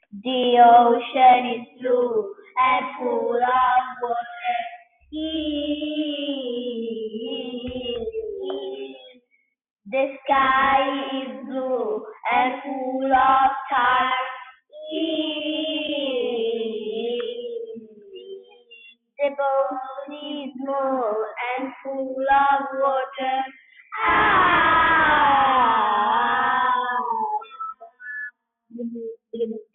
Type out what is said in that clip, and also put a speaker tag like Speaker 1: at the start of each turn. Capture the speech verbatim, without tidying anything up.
Speaker 1: The ocean is blue and full of water. The sky is blue and full of stars. The boat is small and full of water. Ah!